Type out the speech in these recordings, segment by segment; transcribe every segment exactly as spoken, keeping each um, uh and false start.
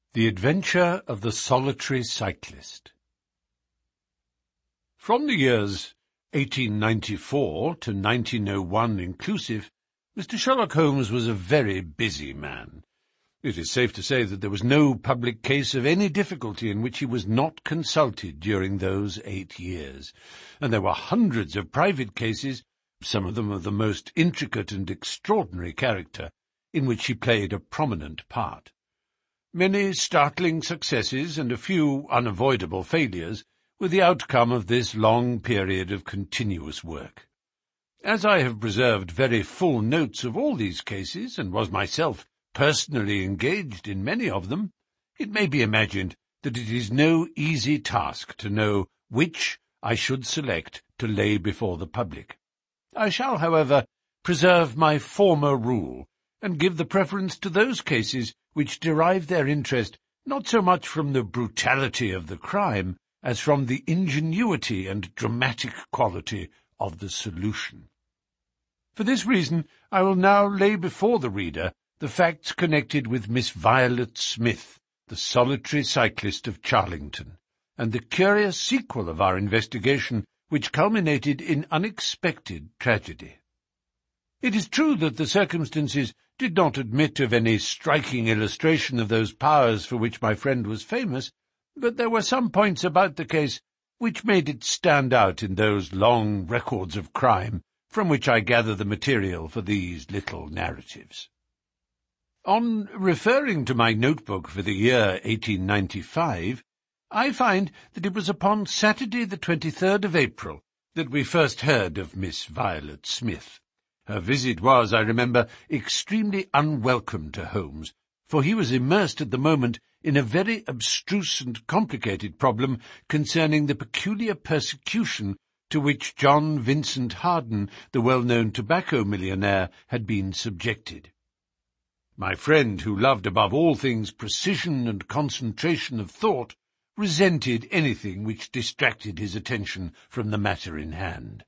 The Adventure of the Solitary Cyclist. From the years eighteen ninety-four to nineteen oh one inclusive, Mister Sherlock Holmes was a very busy man. It is safe to say that there was no public case of any difficulty in which he was not consulted during those eight years, and there were hundreds of private cases, some of them of the most intricate and extraordinary character, in which he played a prominent part. Many startling successes and a few unavoidable failures were the outcome of this long period of continuous work. As I have preserved very full notes of all these cases, and was myself personally engaged in many of them, it may be imagined that it is no easy task to know which I should select to lay before the public. I shall, however, preserve my former rule, and give the preference to those cases which derive their interest not so much from the brutality of the crime as from the ingenuity and dramatic quality of the solution. For this reason, I will now lay before the reader the facts connected with Miss Violet Smith, the solitary cyclist of Charlington, and the curious sequel of our investigation which culminated in unexpected tragedy. It is true that the circumstances did not admit of any striking illustration of those powers for which my friend was famous, but there were some points about the case which made it stand out in those long records of crime from which I gather the material for these little narratives. On referring to my notebook for the year eighteen ninety-five, I find that it was upon Saturday the twenty-third of April that we first heard of Miss Violet Smith. Her visit was, I remember, extremely unwelcome to Holmes, for he was immersed at the moment in a very abstruse and complicated problem concerning the peculiar persecution to which John Vincent Harden, the well-known tobacco millionaire, had been subjected. My friend, who loved above all things precision and concentration of thought, resented anything which distracted his attention from the matter in hand.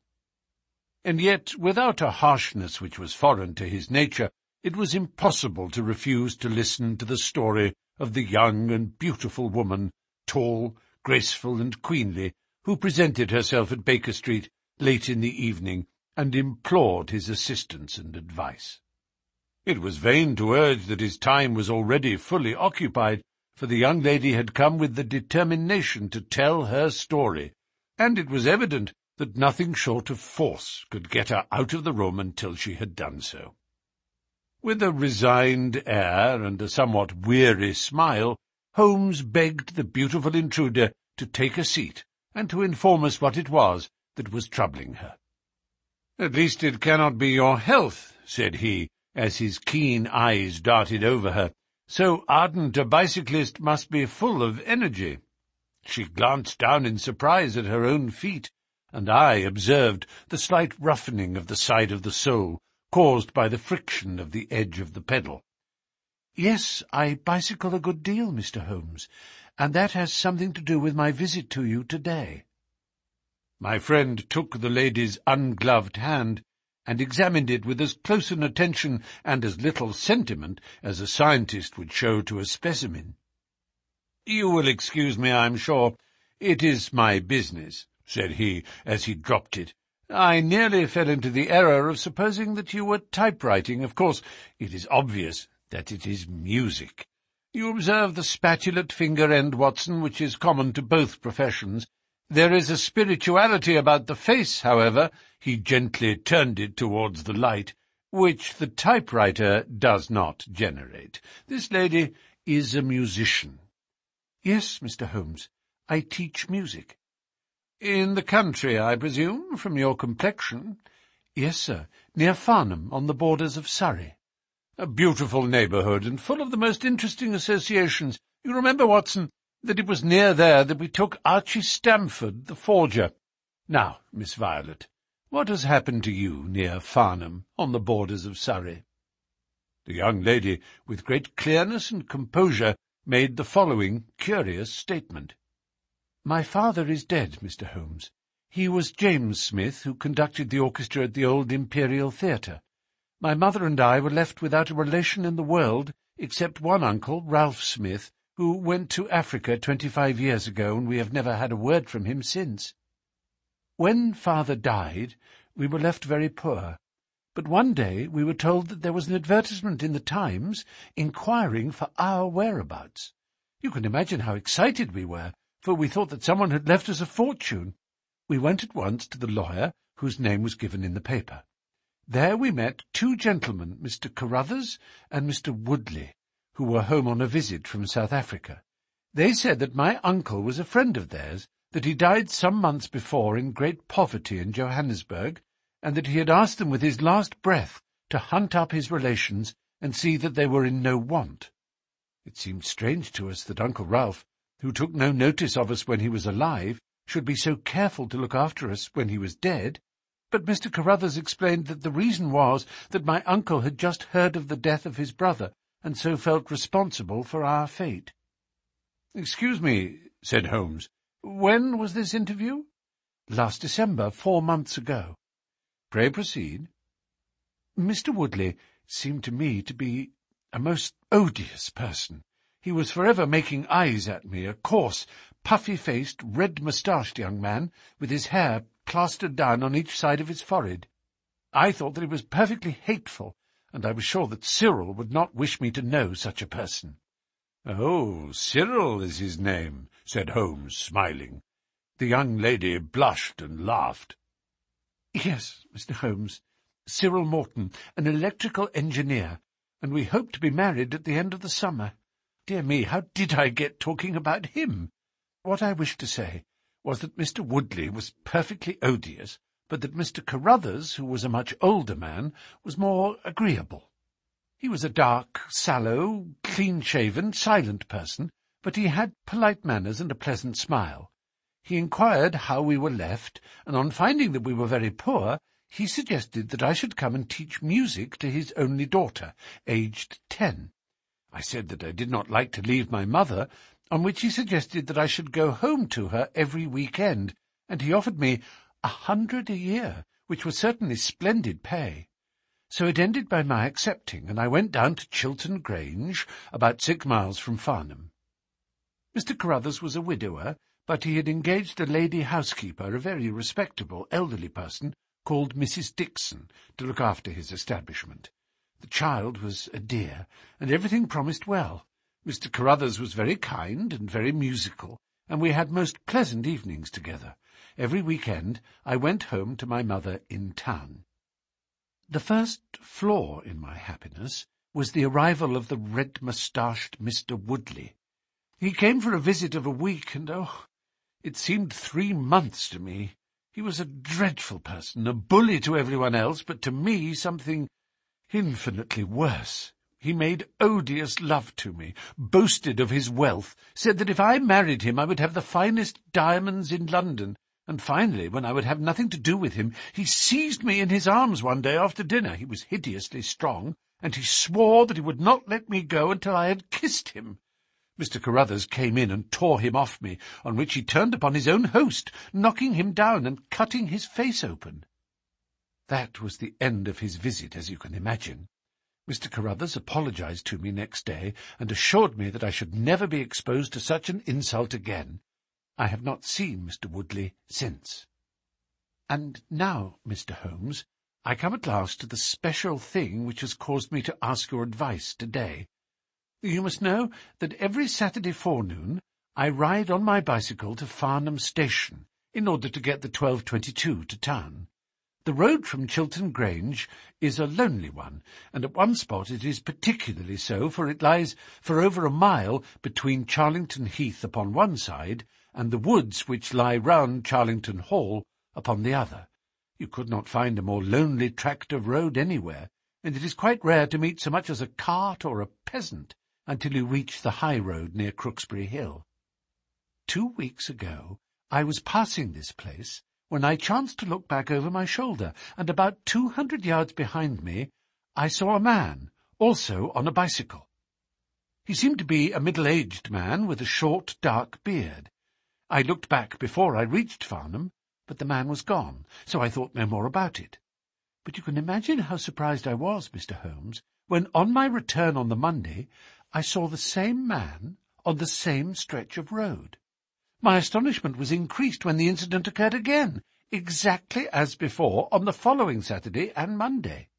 And yet, without a harshness which was foreign to his nature, it was impossible to refuse to listen to the story of the young and beautiful woman, tall, graceful, and queenly, who presented herself at Baker Street late in the evening and implored his assistance and advice. It was vain to urge that his time was already fully occupied, for the young lady had come with the determination to tell her story, and it was evident that nothing short of force could get her out of the room until she had done so. With a resigned air and a somewhat weary smile, Holmes begged the beautiful intruder to take a seat and to inform us what it was that was troubling her. "At least it cannot be your health," said he, as his keen eyes darted over her. "So ardent a bicyclist must be full of energy." She glanced down in surprise at her own feet, and I observed the slight roughening of the side of the sole, caused by the friction of the edge of the pedal. "Yes, I bicycle a good deal, Mister Holmes, and that has something to do with my visit to you today." My friend took the lady's ungloved hand and examined it with as close an attention and as little sentiment as a scientist would show to a specimen. "You will excuse me, I am sure. It is my business," said he, as he dropped it. "I nearly fell into the error of supposing that you were typewriting. Of course, it is obvious that it is music. You observe the spatulate finger end, Watson, which is common to both professions. There is a spirituality about the face, however," he gently turned it towards the light, "which the typewriter does not generate. This lady is a musician." "Yes, Mister Holmes, I teach music." "In the country, I presume, from your complexion?" "Yes, sir, near Farnham, on the borders of Surrey." "A beautiful neighbourhood, and full of the most interesting associations. You remember, Watson, that it was near there that we took Archie Stamford, the forger. Now, Miss Violet, what has happened to you near Farnham, on the borders of Surrey?" The young lady, with great clearness and composure, made the following curious statement. "My father is dead, Mister Holmes. He was James Smith, who conducted the orchestra at the old Imperial Theatre. My mother and I were left without a relation in the world, except one uncle, Ralph Smith, who went to Africa twenty-five years ago, and we have never had a word from him since. When father died, we were left very poor, but one day we were told that there was an advertisement in the Times inquiring for our whereabouts. You can imagine how excited we were, for we thought that someone had left us a fortune. We went at once to the lawyer, whose name was given in the paper. There we met two gentlemen, Mister Carruthers and Mister Woodley, who were home on a visit from South Africa. They said that my uncle was a friend of theirs, that he died some months before in great poverty in Johannesburg, and that he had asked them with his last breath to hunt up his relations and see that they were in no want. It seemed strange to us that Uncle Ralph, who took no notice of us when he was alive, should be so careful to look after us when he was dead, but Mister Carruthers explained that the reason was that my uncle had just heard of the death of his brother, and so felt responsible for our fate. "Excuse me," said Holmes, "when was this interview?" "Last December, four months ago." "Pray proceed." Mister Woodley seemed to me to be a most odious person. He was forever making eyes at me, a coarse, puffy-faced, red-moustached young man, with his hair plastered down on each side of his forehead. I thought that he was perfectly hateful, and I was sure that Cyril would not wish me to know such a person. "Oh, Cyril is his name," said Holmes, smiling. The young lady blushed and laughed. "Yes, Mister Holmes, Cyril Morton, an electrical engineer, and we hope to be married at the end of the summer. Dear me, how did I get talking about him? What I wished to say was that Mister Woodley was perfectly odious, but that Mister Carruthers, who was a much older man, was more agreeable. He was a dark, sallow, clean-shaven, silent person, but he had polite manners and a pleasant smile. He inquired how we were left, and on finding that we were very poor, he suggested that I should come and teach music to his only daughter, aged ten. I said that I did not like to leave my mother, on which he suggested that I should go home to her every week-end, and he offered me a hundred a year, which was certainly splendid pay. So it ended by my accepting, and I went down to Chiltern Grange, about six miles from Farnham. Mister Carruthers was a widower, but he had engaged a lady housekeeper, a very respectable elderly person, called Missus Dixon, to look after his establishment. The child was a dear, and everything promised well. Mister Carruthers was very kind and very musical, and we had most pleasant evenings together. Every week-end I went home to my mother in town. The first flaw in my happiness was the arrival of the red-moustached Mister Woodley. He came for a visit of a week, and, oh, it seemed three months to me. He was a dreadful person, a bully to everyone else, but to me something infinitely worse. He made odious love to me, boasted of his wealth, said that if I married him I would have the finest diamonds in London, and finally, when I would have nothing to do with him, he seized me in his arms one day after dinner. He was hideously strong, and he swore that he would not let me go until I had kissed him. Mister Carruthers came in and tore him off me, on which he turned upon his own host, knocking him down and cutting his face open. That was the end of his visit, as you can imagine. Mister Carruthers apologized to me next day, and assured me that I should never be exposed to such an insult again. I have not seen Mister Woodley since. And now, Mister Holmes, I come at last to the special thing which has caused me to ask your advice today. You must know that every Saturday forenoon I ride on my bicycle to Farnham Station, in order to get the twelve twenty-two to town. The road from Chiltern Grange is a lonely one, and at one spot it is particularly so, for it lies for over a mile between Charlington Heath upon one side and the woods which lie round Charlington Hall upon the other. You could not find a more lonely tract of road anywhere, and it is quite rare to meet so much as a cart or a peasant until you reach the high road near Crooksbury Hill. Two weeks ago I was passing this place when I chanced to look back over my shoulder, and about two hundred yards behind me I saw a man, also on a bicycle. He seemed to be a middle-aged man with a short, dark beard. I looked back before I reached Farnham, but the man was gone, so I thought no more about it. But you can imagine how surprised I was, Mister Holmes, when on my return on the Monday I saw the same man on the same stretch of road. My astonishment was increased when the incident occurred again, exactly as before, on the following Saturday and Monday.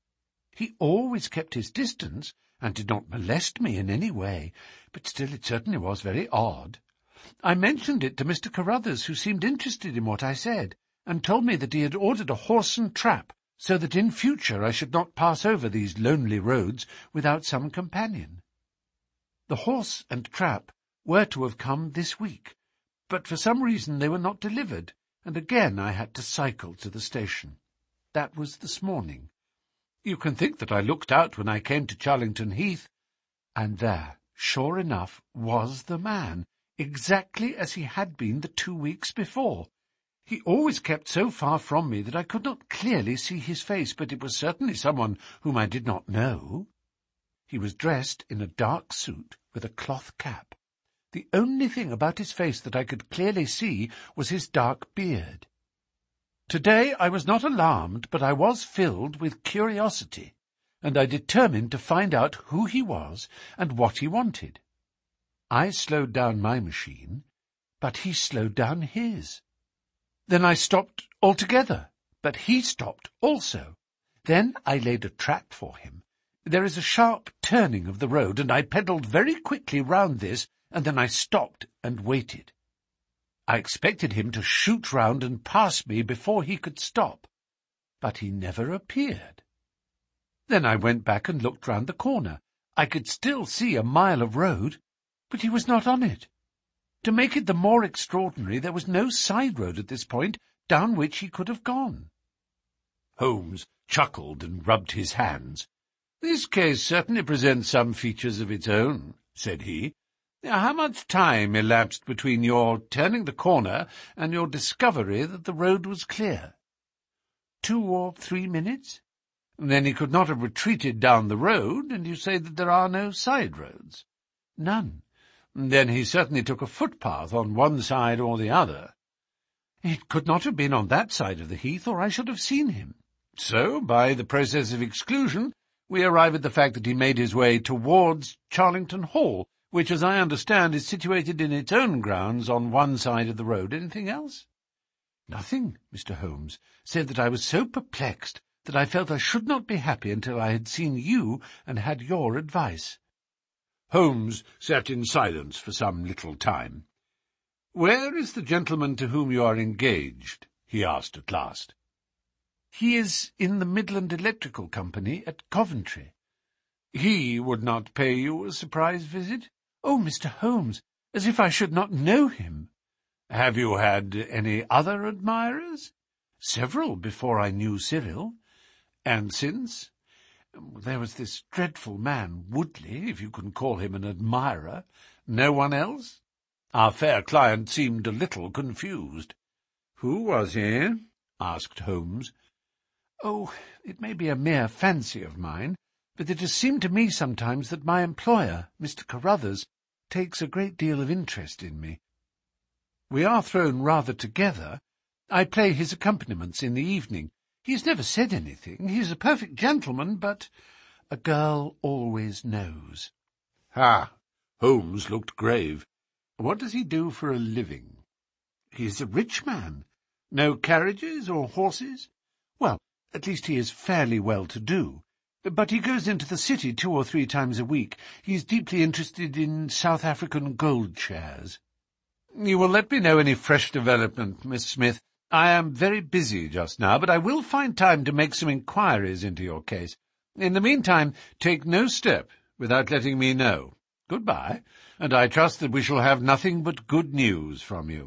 He always kept his distance, and did not molest me in any way, but still it certainly was very odd. I mentioned it to Mister Carruthers, who seemed interested in what I said, and told me that he had ordered a horse and trap, so that in future I should not pass over these lonely roads without some companion. The horse and trap were to have come this week, but for some reason they were not delivered, and again I had to cycle to the station. That was this morning. You can think that I looked out when I came to Charlington Heath, and there, sure enough, was the man, exactly as he had been the two weeks before. He always kept so far from me that I could not clearly see his face, but it was certainly someone whom I did not know. He was dressed in a dark suit with a cloth cap. The only thing about his face that I could clearly see was his dark beard. Today I was not alarmed, but I was filled with curiosity, and I determined to find out who he was and what he wanted. I slowed down my machine, but he slowed down his. Then I stopped altogether, but he stopped also. Then I laid a trap for him. There is a sharp turning of the road, and I pedalled very quickly round this, and then I stopped and waited. I expected him to shoot round and pass me before he could stop, but he never appeared. Then I went back and looked round the corner. I could still see a mile of road, but he was not on it. To make it the more extraordinary, there was no side road at this point down which he could have gone. Holmes chuckled and rubbed his hands. "This case certainly presents some features of its own," said he. "How much time elapsed between your turning the corner and your discovery that the road was clear?" "Two or three minutes." "Then he could not have retreated down the road, and you say that there are no side roads?" "None." "Then he certainly took a footpath on one side or the other." "It could not have been on that side of the heath, or I should have seen him." "So, by the process of exclusion, we arrive at the fact that he made his way towards Charlington Hall, which, as I understand, is situated in its own grounds on one side of the road. Anything else?" "Nothing, Mister Holmes, save that I was so perplexed that I felt I should not be happy until I had seen you and had your advice." Holmes sat in silence for some little time. "Where is the gentleman to whom you are engaged?" he asked at last. "He is in the Midland Electrical Company at Coventry." "He would not pay you a surprise visit?" "Oh, Mister Holmes, as if I should not know him." "Have you had any other admirers?" "Several before I knew Cyril." "And since?" "There was this dreadful man, Woodley, if you can call him an admirer." "No one else?" Our fair client seemed a little confused. "Who was he?" asked Holmes. "Oh, it may be a mere fancy of mine, but it has seemed to me sometimes that my employer, Mister Carruthers, takes a great deal of interest in me. We are thrown rather together. I play his accompaniments in the evening. He has never said anything. He is a perfect gentleman, but a girl always knows." "Ha!" Holmes looked grave. "What does he do for a living?" "He is a rich man." "No carriages or horses?" "Well, at least he is fairly well-to-do. But he goes into the city two or three times a week. He is deeply interested in South African gold shares." "You will let me know any fresh development, Miss Smith. I am very busy just now, but I will find time to make some inquiries into your case. In the meantime, take no step without letting me know. Goodbye, and I trust that we shall have nothing but good news from you."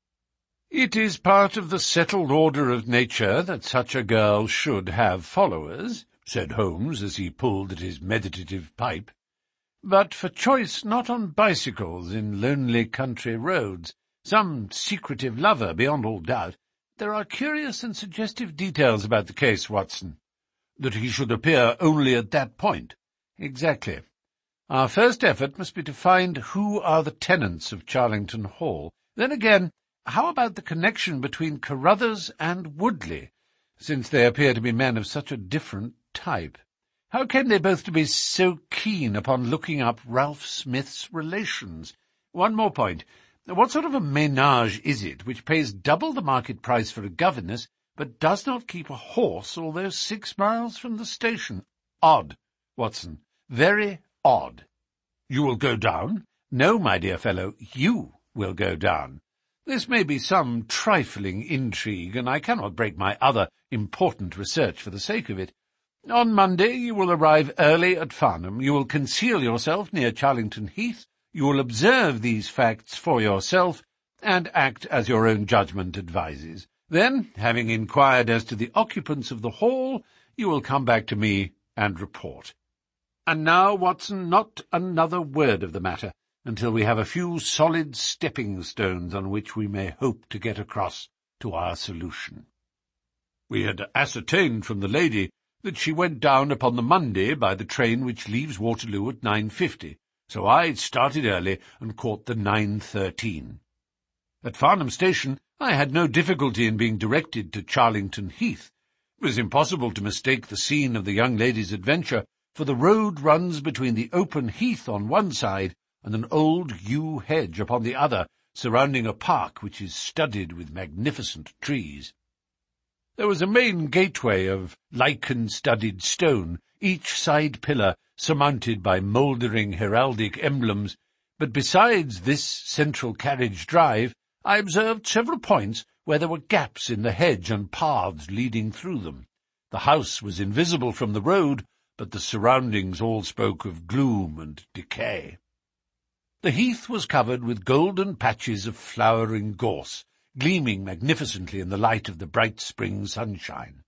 "It is part of the settled order of nature that such a girl should have followers," said Holmes as he pulled at his meditative pipe. "But for choice not on bicycles in lonely country roads. Some secretive lover, beyond all doubt. There are curious and suggestive details about the case, Watson." "That he should appear only at that point?" "Exactly. Our first effort must be to find who are the tenants of Charlington Hall. Then again, how about the connection between Carruthers and Woodley, since they appear to be men of such a different type? How came they both to be so keen upon looking up Ralph Smith's relations? One more point. What sort of a ménage is it which pays double the market price for a governess, but does not keep a horse, although six miles from the station? Odd, Watson. Very odd. You will go down? No, my dear fellow, you will go down. This may be some trifling intrigue, and I cannot break my other important research for the sake of it. On Monday you will arrive early at Farnham. You will conceal yourself near Charlington Heath. You will observe these facts for yourself, and act as your own judgment advises. Then, having inquired as to the occupants of the hall, you will come back to me and report. And now, Watson, not another word of the matter, until we have a few solid stepping-stones on which we may hope to get across to our solution. We had ascertained from the lady that she went down upon the Monday by the train which leaves Waterloo at nine fifty, so I started early and caught the nine thirteen. At Farnham Station I had no difficulty in being directed to Charlington Heath. It was impossible to mistake the scene of the young lady's adventure, for the road runs between the open heath on one side and an old yew hedge upon the other, surrounding a park which is studded with magnificent trees. There was a main gateway of lichen-studded stone, each side pillar surmounted by mouldering heraldic emblems, but besides this central carriage drive, I observed several points where there were gaps in the hedge and paths leading through them. The house was invisible from the road, but the surroundings all spoke of gloom and decay. The heath was covered with golden patches of flowering gorse, gleaming magnificently in the light of the bright spring sunshine.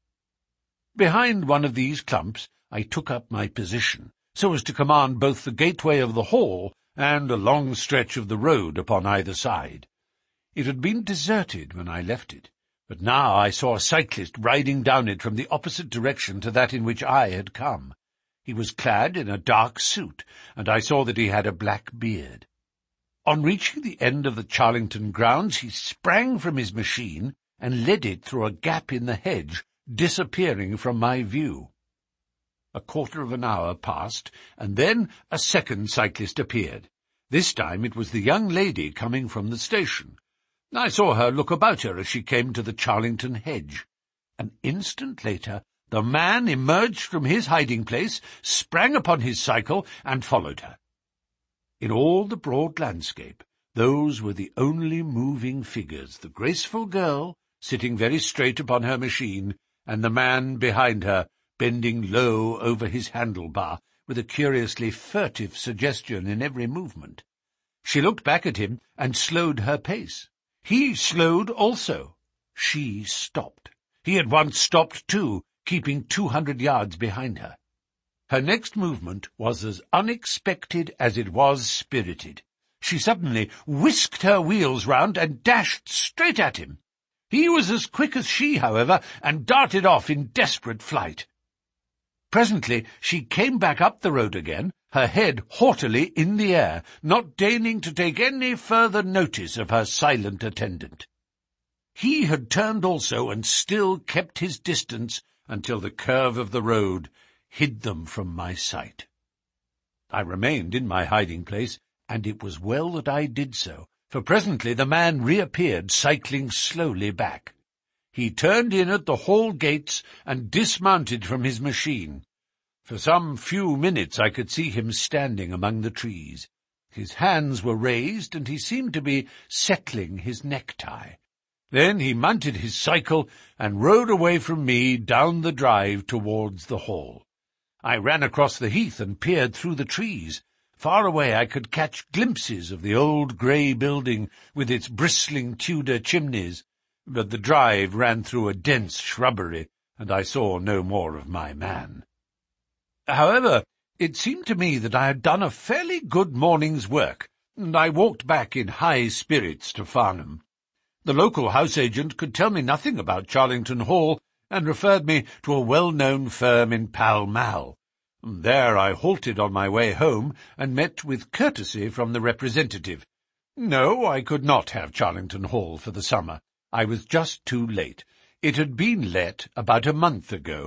Behind one of these clumps I took up my position, so as to command both the gateway of the hall and a long stretch of the road upon either side. It had been deserted when I left it, but now I saw a cyclist riding down it from the opposite direction to that in which I had come. He was clad in a dark suit, and I saw that he had a black beard. On reaching the end of the Charlington grounds, he sprang from his machine and led it through a gap in the hedge, disappearing from my view. A quarter of an hour passed, and then a second cyclist appeared. This time it was the young lady coming from the station. I saw her look about her as she came to the Charlington hedge. An instant later, the man emerged from his hiding-place, sprang upon his cycle, and followed her. In all the broad landscape, those were the only moving figures, the graceful girl, sitting very straight upon her machine, and the man behind her, bending low over his handlebar, with a curiously furtive suggestion in every movement. She looked back at him and slowed her pace. He slowed also. She stopped. He at once stopped too, keeping two hundred yards behind her. Her next movement was as unexpected as it was spirited. She suddenly whisked her wheels round and dashed straight at him. He was as quick as she, however, and darted off in desperate flight. Presently she came back up the road again, her head haughtily in the air, not deigning to take any further notice of her silent attendant. He had turned also, and still kept his distance until the curve of the road hid them from my sight. I remained in my hiding-place, and it was well that I did so, for presently the man reappeared, cycling slowly back. He turned in at the hall gates and dismounted from his machine. For some few minutes I could see him standing among the trees. His hands were raised, and he seemed to be settling his necktie. Then he mounted his cycle and rode away from me down the drive towards the hall. I ran across the heath and peered through the trees. Far away I could catch glimpses of the old grey building with its bristling Tudor chimneys, but the drive ran through a dense shrubbery, and I saw no more of my man. However, it seemed to me that I had done a fairly good morning's work, and I walked back in high spirits to Farnham. The local house-agent could tell me nothing about Charlington Hall, and referred me to a well-known firm in Pall Mall. There I halted on my way home, and met with courtesy from the representative. No, I could not have Charlington Hall for the summer. I was just too late. It had been let about a month ago.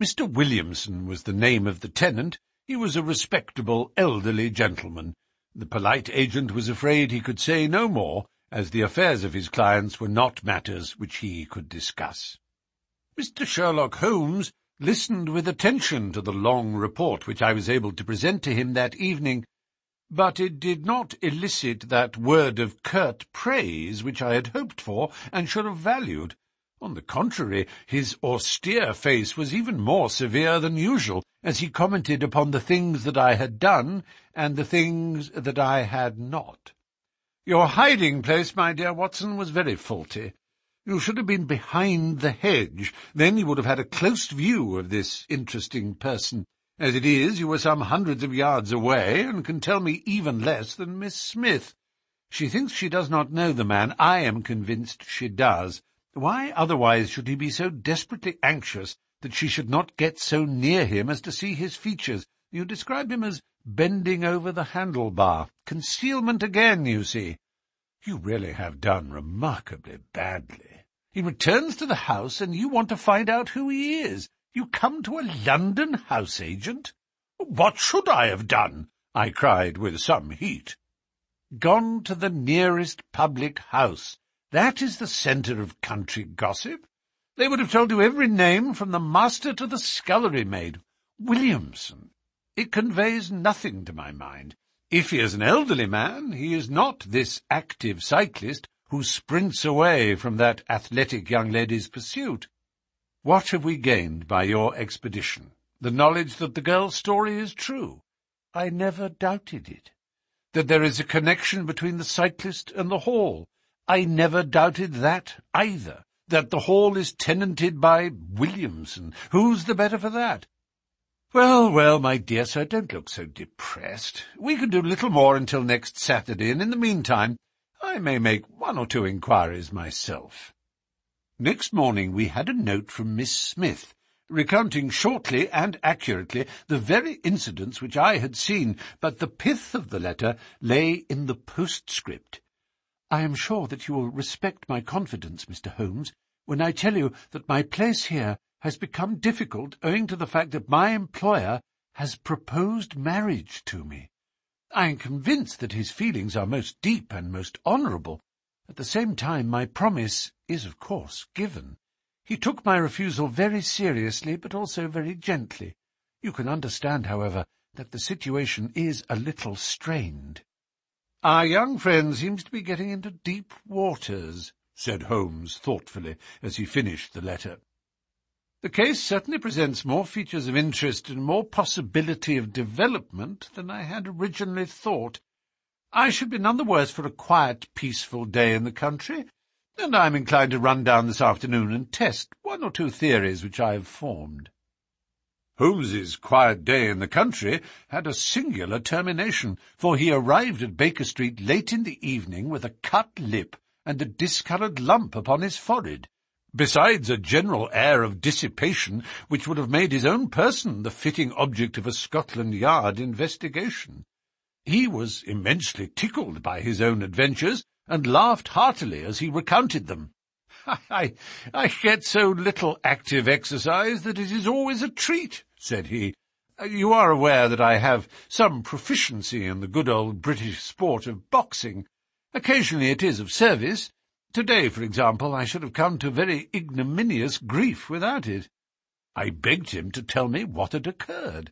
Mister Williamson was the name of the tenant. He was a respectable, elderly gentleman. The polite agent was afraid he could say no more, as the affairs of his clients were not matters which he could discuss. Mister Sherlock Holmes listened with attention to the long report which I was able to present to him that evening, but it did not elicit that word of curt praise which I had hoped for and should have valued. On the contrary, his austere face was even more severe than usual, as he commented upon the things that I had done and the things that I had not. "Your hiding-place, my dear Watson, was very faulty. You should have been behind the hedge. Then you would have had a close view of this interesting person. As it is, you were some hundreds of yards away, and can tell me even less than Miss Smith. She thinks she does not know the man. I am convinced she does. Why otherwise should he be so desperately anxious that she should not get so near him as to see his features? You describe him as bending over the handlebar. Concealment again, you see. You really have done remarkably badly. He returns to the house, and you want to find out who he is. You come to a London house agent? What should I have done? I cried with some heat. Gone to the nearest public house. That is the centre of country gossip. They would have told you every name from the master to the scullery maid. Williamson. It conveys nothing to my mind. If he is an elderly man, he is not this active cyclist who sprints away from that athletic young lady's pursuit. What have we gained by your expedition? The knowledge that the girl's story is true. I never doubted it. That there is a connection between the cyclist and the Hall. I never doubted that either. That the Hall is tenanted by Williamson. Who's the better for that? Well, well, my dear sir, don't look so depressed. We can do little more until next Saturday, and in the meantime I may make one or two inquiries myself. Next morning we had a note from Miss Smith, recounting shortly and accurately the very incidents which I had seen, but the pith of the letter lay in the postscript. I am sure that you will respect my confidence, Mister Holmes, when I tell you that my place here has become difficult owing to the fact that my employer has proposed marriage to me. I am convinced that his feelings are most deep and most honourable. At the same time, my promise is, of course, given. He took my refusal very seriously, but also very gently. You can understand, however, that the situation is a little strained. Our young friend seems to be getting into deep waters, said Holmes thoughtfully, as he finished the letter. The case certainly presents more features of interest and more possibility of development than I had originally thought. I should be none the worse for a quiet, peaceful day in the country, and I am inclined to run down this afternoon and test one or two theories which I have formed. Holmes's quiet day in the country had a singular termination, for he arrived at Baker Street late in the evening with a cut lip and a discoloured lump upon his forehead, besides a general air of dissipation which would have made his own person the fitting object of a Scotland Yard investigation. He was immensely tickled by his own adventures, and laughed heartily as he recounted them. I, I get so little active exercise that it is always a treat, said he. You are aware that I have some proficiency in the good old British sport of boxing. Occasionally it is of service. Today, for example, I should have come to very ignominious grief without it. I begged him to tell me what had occurred.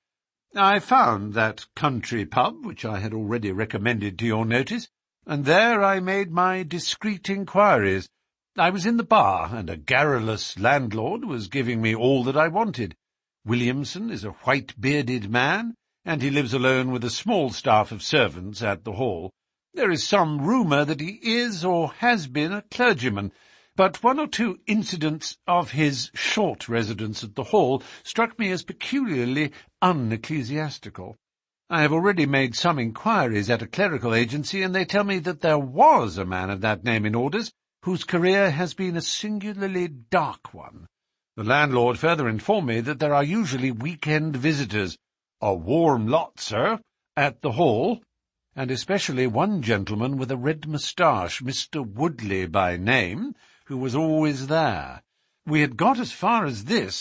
I found that country pub which I had already recommended to your notice, and there I made my discreet inquiries. I was in the bar, and a garrulous landlord was giving me all that I wanted. Williamson is a white-bearded man, and he lives alone with a small staff of servants at the Hall. There is some rumour that he is or has been a clergyman, but one or two incidents of his short residence at the Hall struck me as peculiarly unecclesiastical. I have already made some inquiries at a clerical agency, and they tell me that there was a man of that name in orders, whose career has been a singularly dark one. The landlord further informed me that there are usually week-end visitors, a warm lot, sir, at the Hall, and especially one gentleman with a red moustache, Mister Woodley by name, who was always there. We had got as far as this,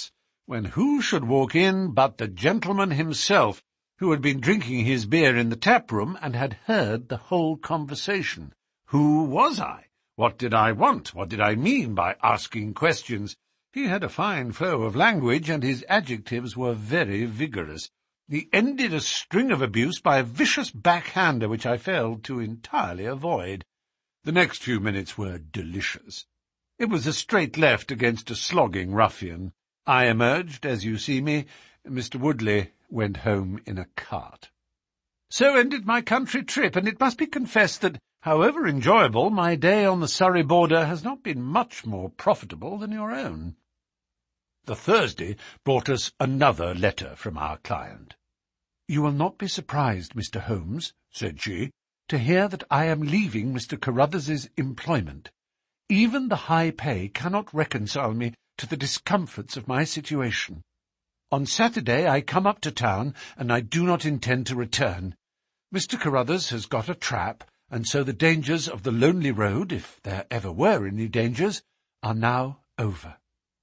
when who should walk in but the gentleman himself, who had been drinking his beer in the tap-room and had heard the whole conversation. Who was I? What did I want? What did I mean by asking questions? He had a fine flow of language, and his adjectives were very vigorous. He ended a string of abuse by a vicious backhander which I failed to entirely avoid. The next few minutes were delicious. It was a straight left against a slogging ruffian. I emerged, as you see me. Mister Woodley went home in a cart. So ended my country trip, and it must be confessed that, however enjoyable, my day on the Surrey border has not been much more profitable than your own. The Thursday brought us another letter from our client. "You will not be surprised, Mister Holmes," said she, "to hear that I am leaving Mister Carruthers's employment. Even the high pay cannot reconcile me to the discomforts of my situation. On Saturday I come up to town, and I do not intend to return. Mister Carruthers has got a trap, and so the dangers of the lonely road, if there ever were any dangers, are now over.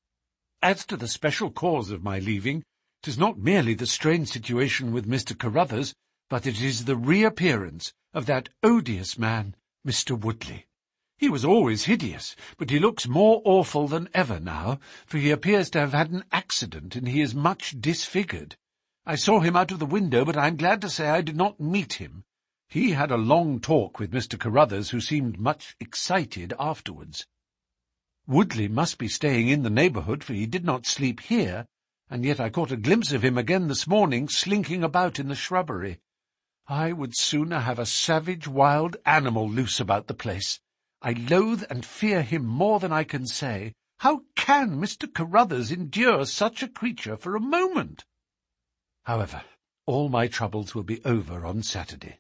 As to the special cause of my leaving, it is not merely the strained situation with Mister Carruthers, but it is the reappearance of that odious man, Mister Woodley. He was always hideous, but he looks more awful than ever now, for he appears to have had an accident, and he is much disfigured. I saw him out of the window, but I am glad to say I did not meet him. He had a long talk with Mister Carruthers, who seemed much excited afterwards. Woodley must be staying in the neighbourhood, for he did not sleep here, and yet I caught a glimpse of him again this morning, slinking about in the shrubbery. I would sooner have a savage wild animal loose about the place. I loathe and fear him more than I can say. How can Mister Carruthers endure such a creature for a moment? However, all my troubles will be over on Saturday."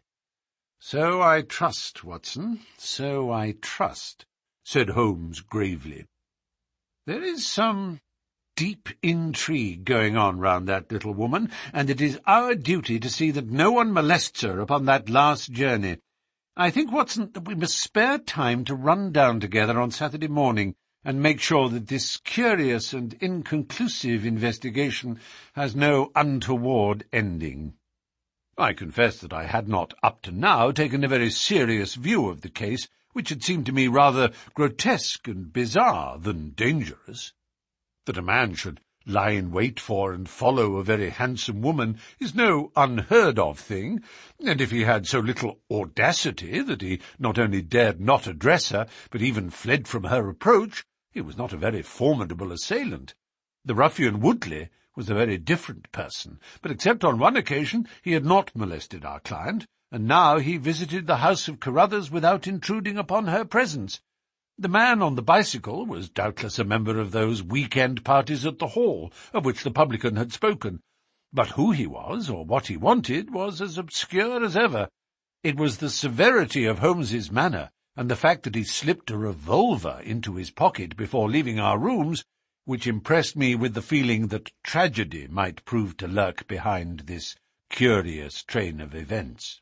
"So I trust, Watson, so I trust," said Holmes gravely. "There is some deep intrigue going on round that little woman, and it is our duty to see that no one molests her upon that last journey. I think, Watson, that we must spare time to run down together on Saturday morning and make sure that this curious and inconclusive investigation has no untoward ending." I confess that I had not, up to now, taken a very serious view of the case, which had seemed to me rather grotesque and bizarre than dangerous. That a man should lie in wait for and follow a very handsome woman is no unheard-of thing, and if he had so little audacity that he not only dared not address her, but even fled from her approach, he was not a very formidable assailant. The ruffian Woodley was a very different person, but except on one occasion he had not molested our client, and now he visited the house of Carruthers without intruding upon her presence. The man on the bicycle was doubtless a member of those week-end parties at the Hall, of which the publican had spoken, but who he was, or what he wanted, was as obscure as ever. It was the severity of Holmes's manner, and the fact that he slipped a revolver into his pocket before leaving our rooms, which impressed me with the feeling that tragedy might prove to lurk behind this curious train of events.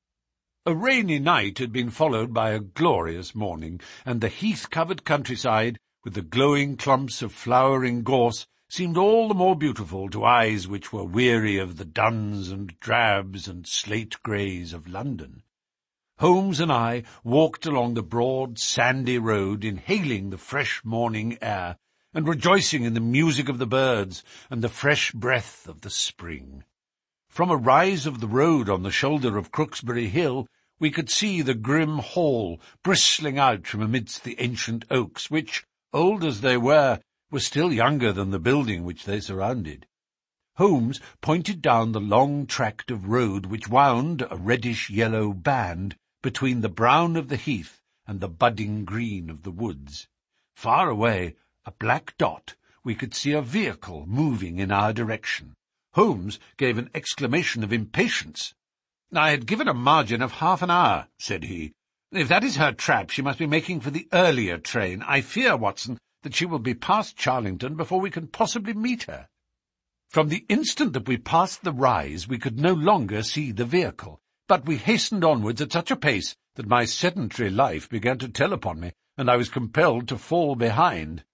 A rainy night had been followed by a glorious morning, and the heath-covered countryside, with the glowing clumps of flowering gorse, seemed all the more beautiful to eyes which were weary of the duns and drabs and slate-greys of London. Holmes and I walked along the broad, sandy road, inhaling the fresh morning air, and rejoicing in the music of the birds and the fresh breath of the spring. From a rise of the road on the shoulder of Crooksbury Hill, we could see the grim hall bristling out from amidst the ancient oaks, which, old as they were, were still younger than the building which they surrounded. Holmes pointed down the long tract of road which wound, a reddish-yellow band, between the brown of the heath and the budding green of the woods. Far away, a black dot, we could see a vehicle moving in our direction. Holmes gave an exclamation of impatience. "I had given a margin of half an hour," said he. "If that is her trap, she must be making for the earlier train. I fear, Watson, that she will be past Charlington before we can possibly meet her." From the instant that we passed the rise, we could no longer see the vehicle, but we hastened onwards at such a pace that my sedentary life began to tell upon me, and I was compelled to fall behind.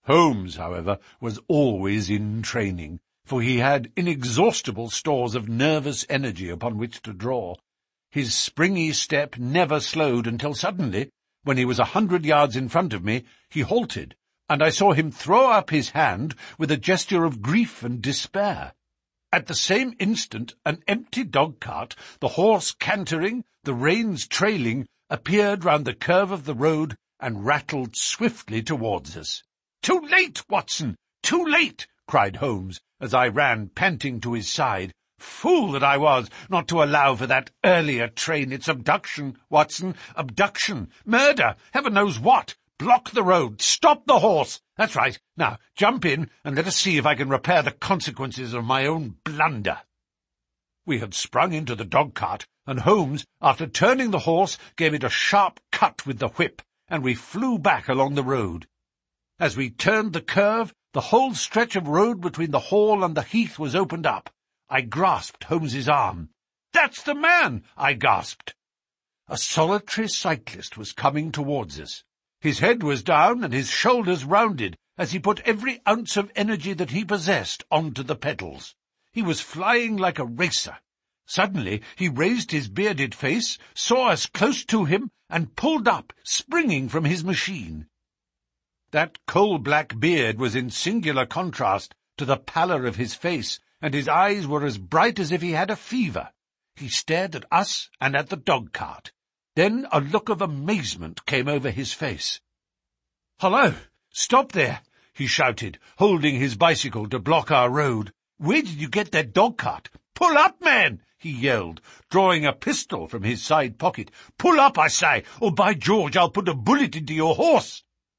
Holmes, however, was always in training, for he had inexhaustible stores of nervous energy upon which to draw. His springy step never slowed until suddenly, when he was a hundred yards in front of me, he halted, and I saw him throw up his hand with a gesture of grief and despair. At the same instant, an empty dog-cart, the horse cantering, the reins trailing, appeared round the curve of the road and rattled swiftly towards us. "Too late, Watson! Too late!" cried Holmes, as I ran panting to his side. "Fool that I was, not to allow for that earlier train. It's abduction, Watson, abduction, murder, heaven knows what. Block the road, stop the horse. That's right. Now, jump in, and let us see if I can repair the consequences of my own blunder." We had sprung into the dog-cart, and Holmes, after turning the horse, gave it a sharp cut with the whip, and we flew back along the road. As we turned the curve, the whole stretch of road between the Hall and the Heath was opened up. I grasped Holmes's arm. "That's the man!" I gasped. A solitary cyclist was coming towards us. His head was down and his shoulders rounded as he put every ounce of energy that he possessed onto the pedals. He was flying like a racer. Suddenly he raised his bearded face, saw us close to him, and pulled up, springing from his machine. That coal-black beard was in singular contrast to the pallor of his face, and his eyes were as bright as if he had a fever. He stared at us and at the dog-cart. Then a look of amazement came over his face. "Hello! Stop there!" he shouted, holding his bicycle to block our road. "Where did you get that dog-cart? Pull up, man!" he yelled, drawing a pistol from his side pocket. "Pull up, I say, or by George, I'll put a bullet into your horse!"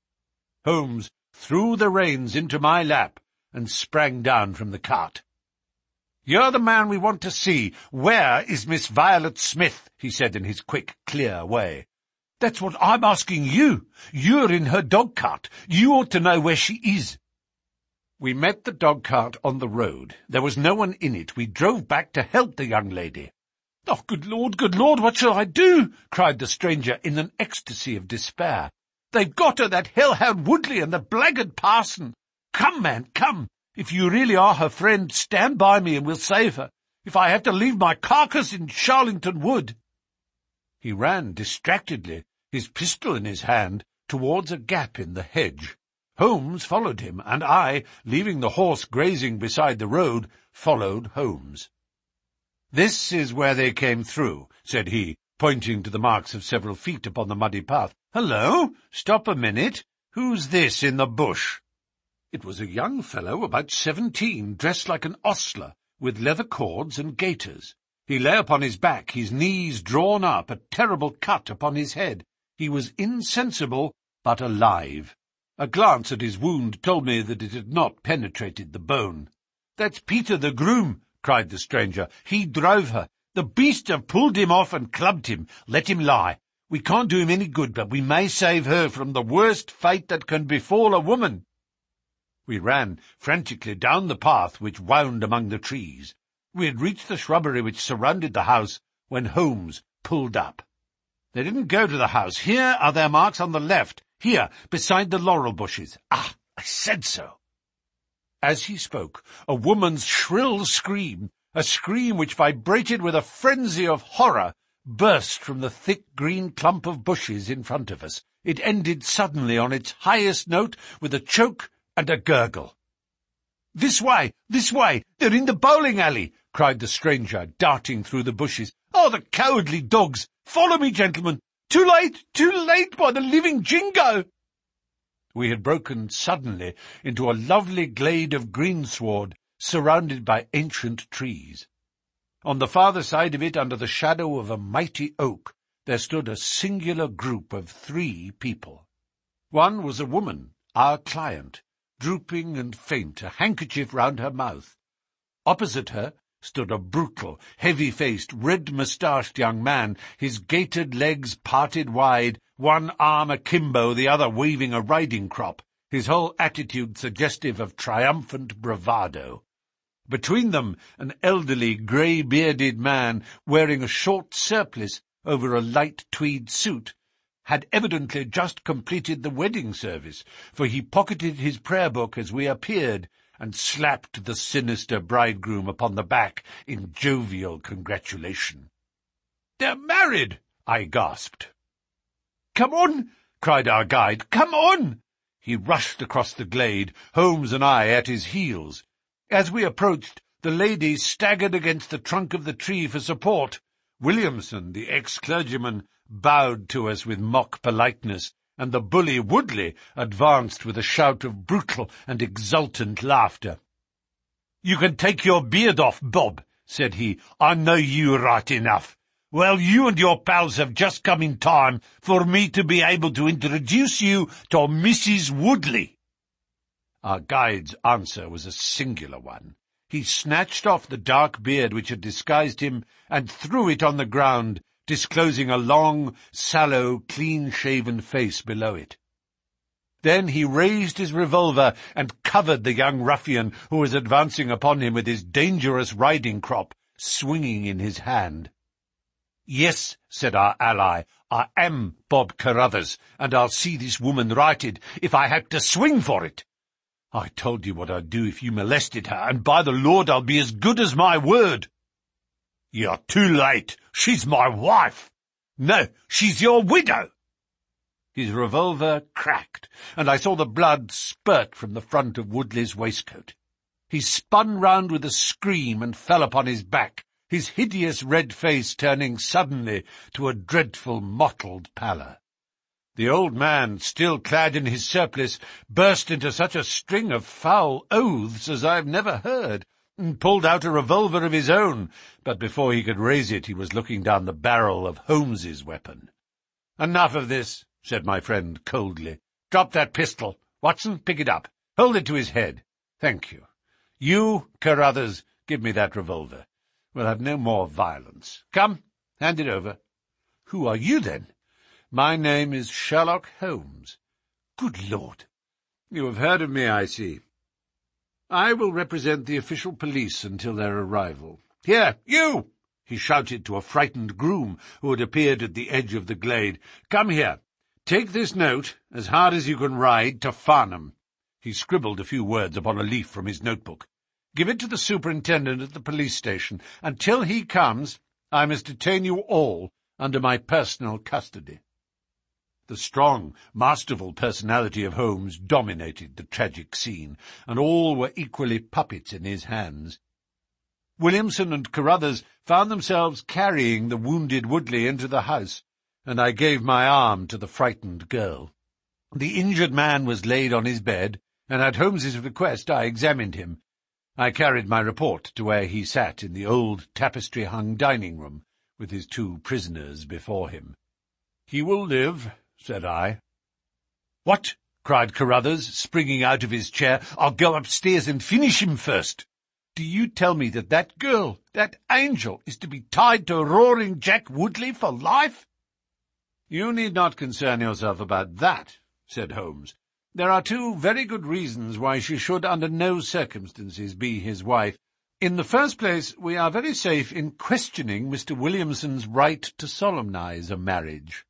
Holmes threw the reins into my lap and sprang down from the cart. "You're the man we want to see. Where is Miss Violet Smith?" he said in his quick, clear way. "That's what I'm asking you. You're in her dog-cart. You ought to know where she is." We met the dog-cart on the road. There was no one in it. We drove back to help the young lady. "Oh, good Lord, good Lord, what shall I do?" cried the stranger in an ecstasy of despair. "They've got her, that hellhound Woodley and the blackguard parson. Come, man, come. If you really are her friend, stand by me and we'll save her, if I have to leave my carcass in Charlington Wood." He ran distractedly, his pistol in his hand, towards a gap in the hedge. Holmes followed him, and I, leaving the horse grazing beside the road, followed Holmes. "This is where they came through," said he, pointing to the marks of several feet upon the muddy path. "Hello! Stop a minute. Who's this in the bush?" It was a young fellow about seventeen, dressed like an ostler, with leather cords and gaiters. He lay upon his back, his knees drawn up, a terrible cut upon his head. He was insensible, but alive. A glance at his wound told me that it had not penetrated the bone. "That's Peter the groom," cried the stranger. "He drove her. The beast have pulled him off and clubbed him. Let him lie. We can't do him any good, but we may save her from the worst fate that can befall a woman." We ran frantically down the path which wound among the trees. We had reached the shrubbery which surrounded the house when Holmes pulled up. "They didn't go to the house. Here are their marks on the left, here, beside the laurel bushes. Ah, I said so." As he spoke, a woman's shrill scream, a scream which vibrated with a frenzy of horror, burst from the thick green clump of bushes in front of us. It ended suddenly on its highest note with a choke and a gurgle. "This way! This way! They're in the bowling alley!" cried the stranger, darting through the bushes. "Oh, the cowardly dogs! Follow me, gentlemen! Too late! Too late, by the living Jingo!" We had broken suddenly into a lovely glade of greensward, surrounded by ancient trees. On the farther side of it, under the shadow of a mighty oak, there stood a singular group of three people. One was a woman, our client, drooping and faint, a handkerchief round her mouth. Opposite her stood a brutal, heavy-faced, red-moustached young man, his gaitered legs parted wide, one arm akimbo, the other waving a riding-crop, his whole attitude suggestive of triumphant bravado. Between them, an elderly, grey-bearded man, wearing a short surplice over a light tweed suit, had evidently just completed the wedding service, for he pocketed his prayer book as we appeared, and slapped the sinister bridegroom upon the back in jovial congratulation. "They're married!" I gasped. "Come on!" cried our guide. "Come on!" He rushed across the glade, Holmes and I at his heels. As we approached, the lady staggered against the trunk of the tree for support. Williamson, the ex-clergyman, bowed to us with mock politeness, and the bully Woodley advanced with a shout of brutal and exultant laughter. "You can take your beard off, Bob," said he. "I know you right enough. Well, you and your pals have just come in time for me to be able to introduce you to Missus Woodley." Our guide's answer was a singular one. He snatched off the dark beard which had disguised him and threw it on the ground, disclosing a long, sallow, clean-shaven face below it. Then he raised his revolver and covered the young ruffian who was advancing upon him with his dangerous riding-crop swinging in his hand. "Yes," said our ally, "I am Bob Carruthers, and I'll see this woman righted if I have to swing for it. I told you what I'd do if you molested her, and by the Lord I'll be as good as my word." "You're too late. She's my wife." "No, she's your widow." His revolver cracked, and I saw the blood spurt from the front of Woodley's waistcoat. He spun round with a scream and fell upon his back, his hideous red face turning suddenly to a dreadful mottled pallor. The old man, still clad in his surplice, burst into such a string of foul oaths as I have never heard, and pulled out a revolver of his own, but before he could raise it he was looking down the barrel of Holmes's weapon. "Enough of this," said my friend coldly. "Drop that pistol. Watson, pick it up. Hold it to his head. Thank you. You, Carruthers, give me that revolver. We'll have no more violence. Come, hand it over." "Who are you, then?" "My name is Sherlock Holmes." "Good Lord!" "You have heard of me, I see. I will represent the official police until their arrival. Here, you!" he shouted to a frightened groom who had appeared at the edge of the glade. "Come here. Take this note, as hard as you can ride, to Farnham." He scribbled a few words upon a leaf from his notebook. "Give it to the superintendent at the police station. Until he comes, I must detain you all under my personal custody." The strong, masterful personality of Holmes dominated the tragic scene, and all were equally puppets in his hands. Williamson and Carruthers found themselves carrying the wounded Woodley into the house, and I gave my arm to the frightened girl. The injured man was laid on his bed, and at Holmes's request I examined him. I carried my report to where he sat in the old tapestry-hung dining-room, with his two prisoners before him. "He will live," said I. "What?" cried Carruthers, springing out of his chair. "I'll go upstairs and finish him first. Do you tell me that that girl, that angel, is to be tied to Roaring Jack Woodley for life?" "You need not concern yourself about that," said Holmes. "There are two very good reasons why she should under no circumstances be his wife. In the first place, we are very safe in questioning Mister Williamson's right to solemnize a marriage."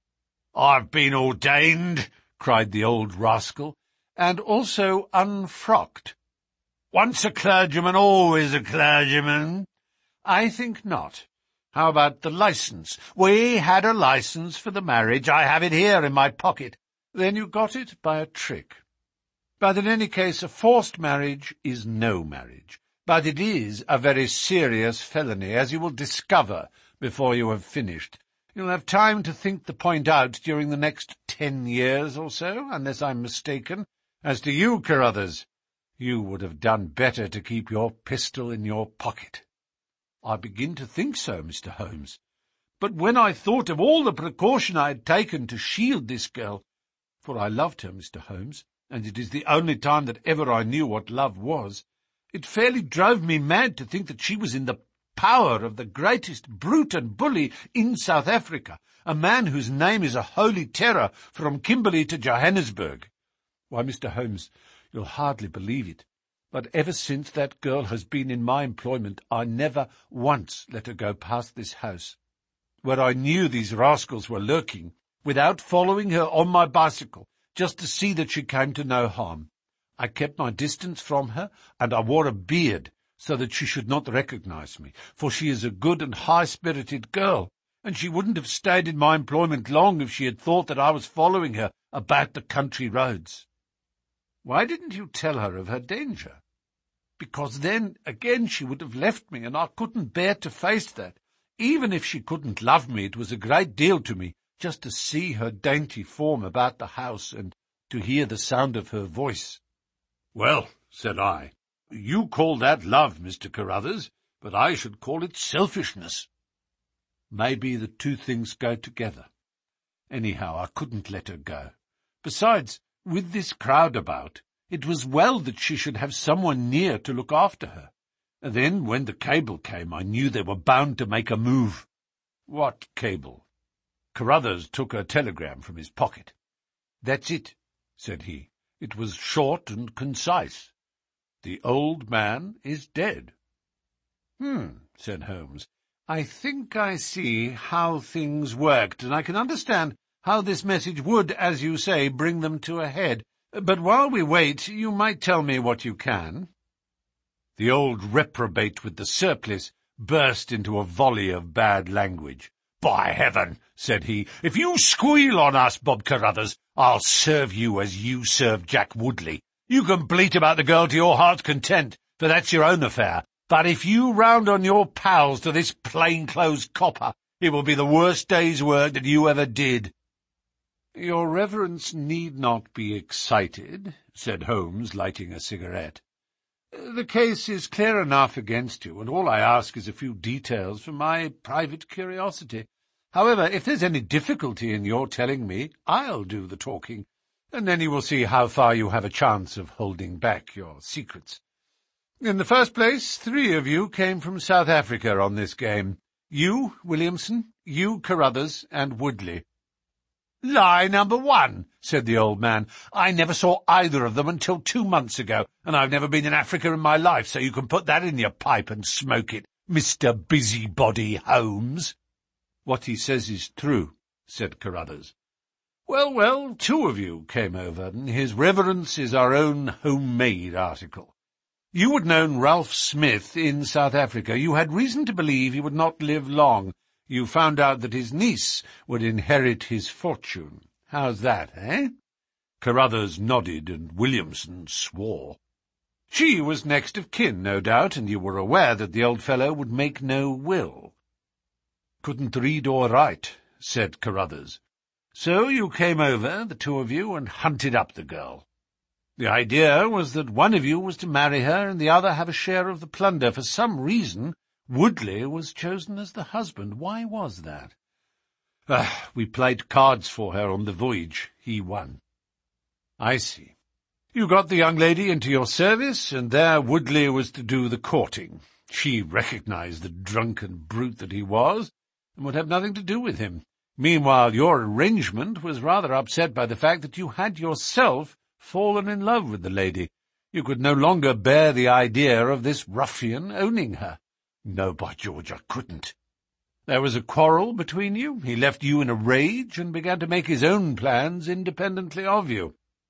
"I've been ordained," cried the old rascal, "and also unfrocked." "Once a clergyman, always a clergyman." "I think not. How about the licence?" "We had a licence for the marriage. I have it here in my pocket." "Then you got it by a trick. But in any case, a forced marriage is no marriage. But it is a very serious felony, as you will discover before you have finished. You'll have time to think the point out during the next ten years or so, unless I'm mistaken. As to you, Carruthers, you would have done better to keep your pistol in your pocket." "I begin to think so, Mister Holmes. But when I thought of all the precaution I had taken to shield this girl, for I loved her, Mister Holmes, and it is the only time that ever I knew what love was, it fairly drove me mad to think that she was in the power of the greatest brute and bully in South Africa, a man whose name is a holy terror from Kimberley to Johannesburg. Why, Mister Holmes, you'll hardly believe it, but ever since that girl has been in my employment, I never once let her go past this house. Where I knew these rascals were lurking, without following her on my bicycle, just to see that she came to no harm. I kept my distance from her, and I wore a beard, so that she should not recognize me, for she is a good and high-spirited girl, and she wouldn't have stayed in my employment long if she had thought that I was following her about the country roads." "Why didn't you tell her of her danger?" "Because then, again, she would have left me, and I couldn't bear to face that. Even if she couldn't love me, it was a great deal to me just to see her dainty form about the house and to hear the sound of her voice." "Well," said I, "you call that love, Mister Carruthers, but I should call it selfishness." "Maybe the two things go together. Anyhow, I couldn't let her go. Besides, with this crowd about, it was well that she should have someone near to look after her. And then, when the cable came, I knew they were bound to make a move." "What cable?" Carruthers took a telegram from his pocket. "That's it," said he. "It was short and concise. The old man is dead." "Hmm," said Holmes. "I think I see how things worked, and I can understand how this message would, as you say, bring them to a head. But while we wait, you might tell me what you can." The old reprobate with the surplice burst into a volley of bad language. "By heaven," said he, "if you squeal on us, Bob Carruthers, I'll serve you as you served Jack Woodley. You can bleat about the girl to your heart's content, for that's your own affair. But if you round on your pals to this plain-clothes copper, it will be the worst day's work that you ever did." "Your reverence need not be excited," said Holmes, lighting a cigarette. "The case is clear enough against you, and all I ask is a few details for my private curiosity. However, if there's any difficulty in your telling me, I'll do the talking, and then you will see how far you have a chance of holding back your secrets. In the first place, three of you came from South Africa on this game. You, Williamson, you, Carruthers, and Woodley." "Lie number one," said the old man. "I never saw either of them until two months ago, and I've never been in Africa in my life, so you can put that in your pipe and smoke it, Mister Busybody Holmes." "What he says is true," said Carruthers. "Well, well, two of you came over. His reverence is our own homemade article. You had known Ralph Smith in South Africa. You had reason to believe he would not live long. You found out that his niece would inherit his fortune. How's that, eh?" Carruthers nodded, and Williamson swore. "She was next of kin, no doubt, and you were aware that the old fellow would make no will." "Couldn't read or write," said Carruthers. "So you came over, the two of you, and hunted up the girl. The idea was that one of you was to marry her and the other have a share of the plunder. For some reason, Woodley was chosen as the husband. Why was that?" Ah, we played cards for her on the voyage. He won." "I see. You got the young lady into your service, and there Woodley was to do the courting. She recognized the drunken brute that he was, and would have nothing to do with him. Meanwhile, your arrangement was rather upset by the fact that you had yourself fallen in love with the lady. You could no longer bear the idea of this ruffian owning her." "No, by George, I couldn't." "There was a quarrel between you. He left you in a rage and began to make his own plans independently of you."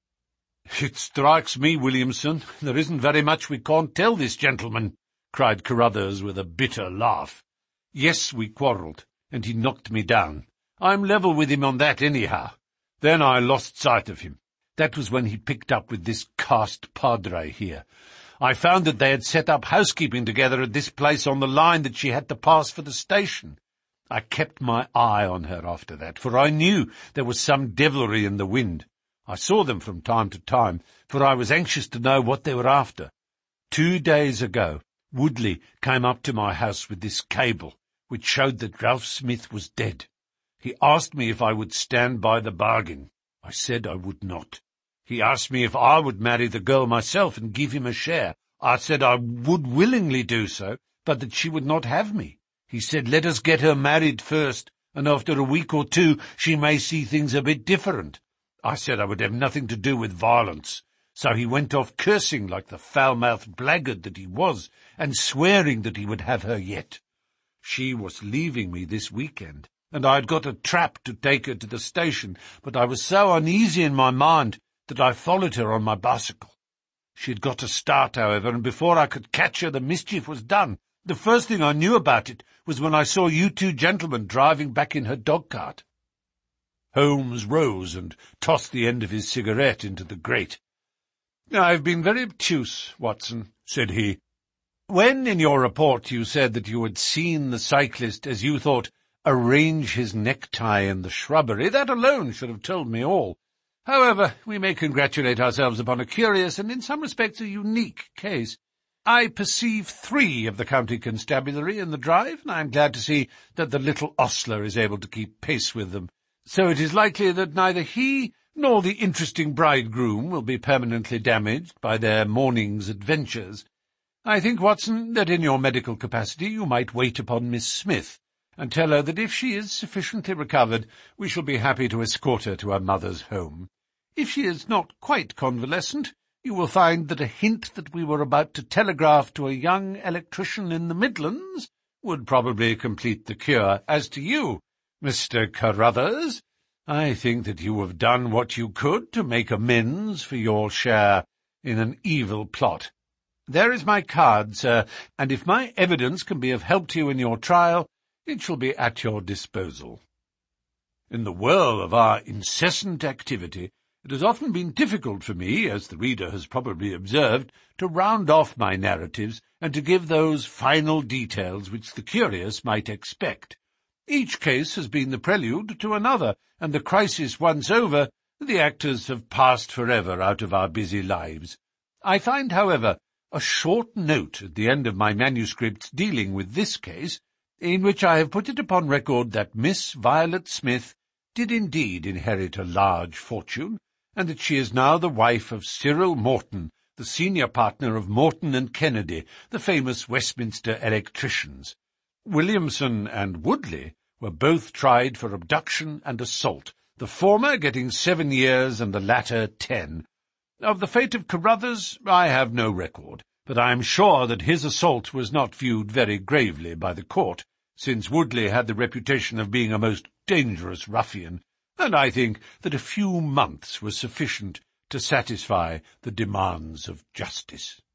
"It strikes me, Williamson, there isn't very much we can't tell this gentleman," cried Carruthers with a bitter laugh. "Yes, we quarrelled, and he knocked me down. I'm level with him on that anyhow. Then I lost sight of him. That was when he picked up with this cast padre here. I found that they had set up housekeeping together at this place on the line that she had to pass for the station. I kept my eye on her after that, for I knew there was some devilry in the wind. I saw them from time to time, for I was anxious to know what they were after. Two days ago, Woodley came up to my house with this cable, which showed that Ralph Smith was dead. He asked me if I would stand by the bargain. I said I would not. He asked me if I would marry the girl myself and give him a share. I said I would willingly do so, but that she would not have me. He said, let us get her married first, and after a week or two she may see things a bit different. I said I would have nothing to do with violence. So he went off cursing like the foul-mouthed blackguard that he was, and swearing that he would have her yet. She was leaving me this weekend, and I had got a trap to take her to the station, but I was so uneasy in my mind that I followed her on my bicycle. She had got a start, however, and before I could catch her the mischief was done. The first thing I knew about it was when I saw you two gentlemen driving back in her dog-cart." Holmes rose and tossed the end of his cigarette into the grate. "I've been very obtuse, Watson," said he. "When in your report you said that you had seen the cyclist, as you thought, arrange his necktie in the shrubbery, that alone should have told me all. However, we may congratulate ourselves upon a curious and in some respects a unique case. I perceive three of the county constabulary in the drive, and I am glad to see that the little ostler is able to keep pace with them. So it is likely that neither he nor the interesting bridegroom will be permanently damaged by their morning's adventures. I think, Watson, that in your medical capacity you might wait upon Miss Smith, and tell her that if she is sufficiently recovered, we shall be happy to escort her to her mother's home. If she is not quite convalescent, you will find that a hint that we were about to telegraph to a young electrician in the Midlands would probably complete the cure. As to you, Mister Carruthers, I think that you have done what you could to make amends for your share in an evil plot. There is my card, sir, and if my evidence can be of help to you in your trial, it shall be at your disposal. In the whirl of our incessant activity, it has often been difficult for me, as the reader has probably observed, to round off my narratives and to give those final details which the curious might expect. Each case has been the prelude to another, and the crisis once over, the actors have passed forever out of our busy lives. I find, however, a short note at the end of my manuscripts dealing with this case, in which I have put it upon record that Miss Violet Smith did indeed inherit a large fortune, and that she is now the wife of Cyril Morton, the senior partner of Morton and Kennedy, the famous Westminster electricians. Williamson and Woodley were both tried for abduction and assault, the former getting seven years and the latter ten. Of the fate of Carruthers I have no record, but I am sure that his assault was not viewed very gravely by the court, since Woodley had the reputation of being a most dangerous ruffian, and I think that a few months were sufficient to satisfy the demands of justice.